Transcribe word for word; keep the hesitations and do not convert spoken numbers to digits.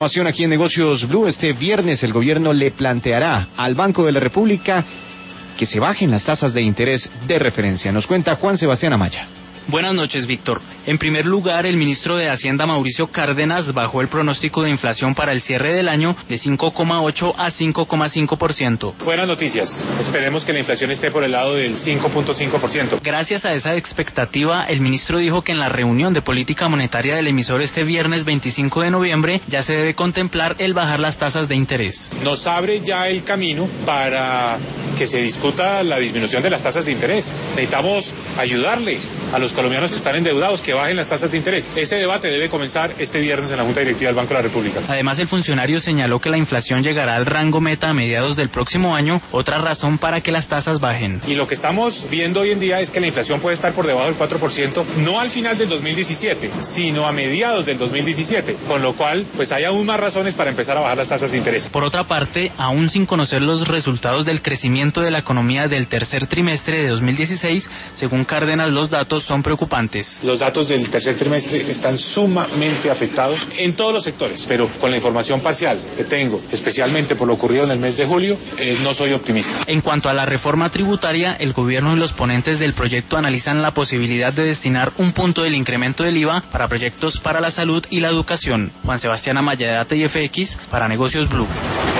Aquí en Negocios Blue, este viernes el gobierno le planteará al Banco de la República que se bajen las tasas de interés de referencia. Nos cuenta Juan Sebastián Amaya. Buenas noches, Víctor. En primer lugar, el ministro de Hacienda, Mauricio Cárdenas, bajó el pronóstico de inflación para el cierre del año de cinco coma ocho a cinco coma cinco por ciento. Buenas noticias. Esperemos que la inflación esté por el lado del cinco punto cinco por ciento. Gracias a esa expectativa, el ministro dijo que en la reunión de política monetaria del emisor este viernes veinticinco de noviembre ya se debe contemplar el bajar las tasas de interés. Nos abre ya el camino para que se discuta la disminución de las tasas de interés. Necesitamos ayudarle a los colombianos que están endeudados, que bajen las tasas de interés. Ese debate debe comenzar este viernes en la Junta Directiva del Banco de la República. Además, el funcionario señaló que la inflación llegará al rango meta a mediados del próximo año, otra razón para que las tasas bajen. Y lo que estamos viendo hoy en día es que la inflación puede estar por debajo del cuatro por ciento, no al final del dos mil diecisiete, sino a mediados del dos mil diecisiete, con lo cual pues hay aún más razones para empezar a bajar las tasas de interés. Por otra parte, aún sin conocer los resultados del crecimiento de la economía del tercer trimestre de dos mil dieciséis, según Cárdenas, los datos son preocupantes. Los datos del tercer trimestre están sumamente afectados en todos los sectores, pero con la información parcial que tengo, especialmente por lo ocurrido en el mes de julio, eh, no soy optimista. En cuanto a la reforma tributaria, el gobierno y los ponentes del proyecto analizan la posibilidad de destinar un punto del incremento del I V A para proyectos para la salud y la educación. Juan Sebastián Amaya, de A T I F X, para Negocios Blue.